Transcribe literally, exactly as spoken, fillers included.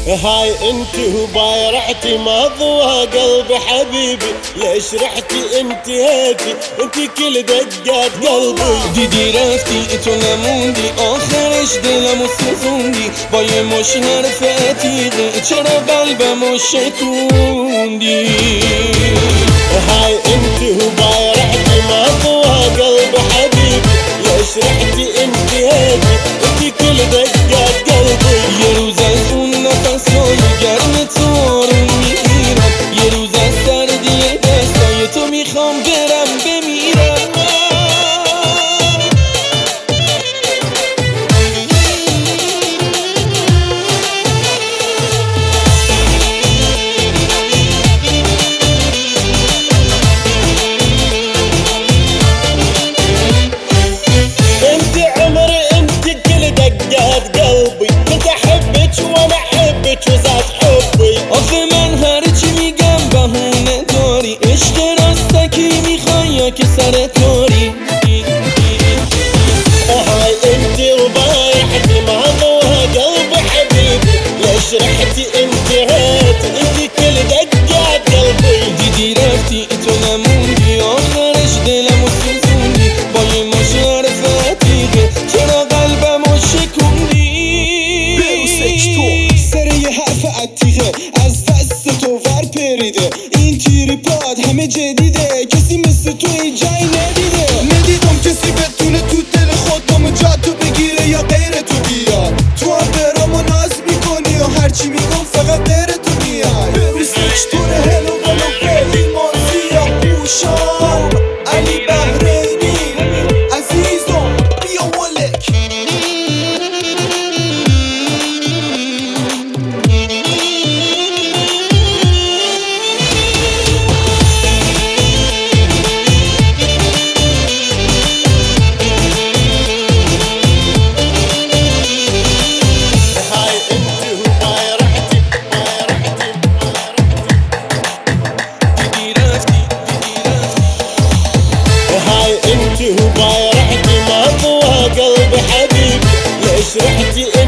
هاي انت وبايرعتي مضوى قلبي حبيبي، ليش رحتي انت هاتي انت كل دقات قلبي. دیدی رفتی تو نموندی آخرش دلمو سوزوندی با یه مش حرف عتیقه چرا قلبمو شکوندی. هاي انت وبايرعتي مضوى قلبي حبيبي، ليش رحتي انت هاتي انت كل دقات قلبي. یه روز از اون نفسای گرم تو آروم میگیرم، یه روز از سردی دستای تو میخوام برم بمیرم. آخه من هرچی میگم بهونه داری، عشق راستکی میخوای یا که سرت کاری. هاي انت وبايعتي مضوى قلبي حبيبي، ليش رحتي انت هاتي انت كل دقات قلبي. دیدی رفتی تو نموندی آخرش دلمو سوزوندی با یه مش حرف عتیقه چرا قلبمو شکوندی. سر یه حرف عتیقه از دست تو ور پریده، این تیری پاد همه جدیده کسی مثل تو این جای ندیده. ندیدم کسی بتونه تو دل خودم جا تو بگیره یا غیر تو بیاد. تو هم برامو ناز میکنی و هرچی میگم فقط غیر تو میاد. بیستش توره هلو ولو فیلی مازیا بوشان علی بحرینی عزیزم بیا ولک. وبايرعتي مضوى قلبي حبيبي، ليش رحتي